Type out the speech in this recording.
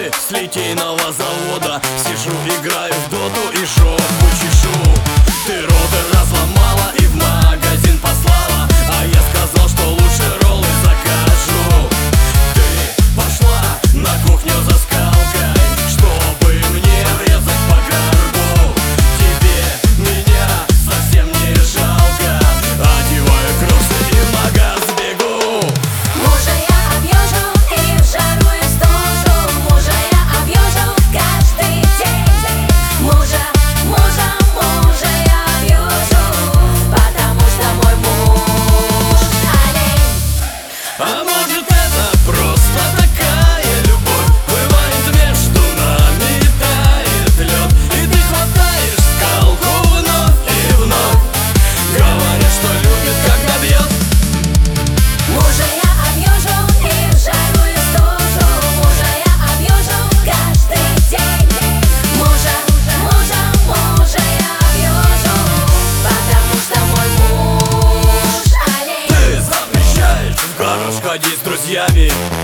мой с литейного завода. Сижу, играю в доту и жопу чешу. Ты роды разломала и в магазин послала, а я сказал, что лучше роллы закажу. Ты пошла на кухню за скалкой, чтобы мне врезать по горбу. Тебе меня совсем не жалко, одеваю кроссы и в магаз бегу. Мужа я объезжу и в жару и стужу. Мужа я объезжу каждый день. Мужа я объезжу, потому что мой муж олень. А может, это просто такая любовь? Бывает, между нами тает лед, и ты хватаешь скалку вновь и вновь. Говорят, что любит, когда бьет. Мужа я объезжу и в жару и стужу. Мужа я объезжу каждый день. Мужа я объезжу, потому что мой муж олень. Ты запрещаешь в гараж ходить с друзьями.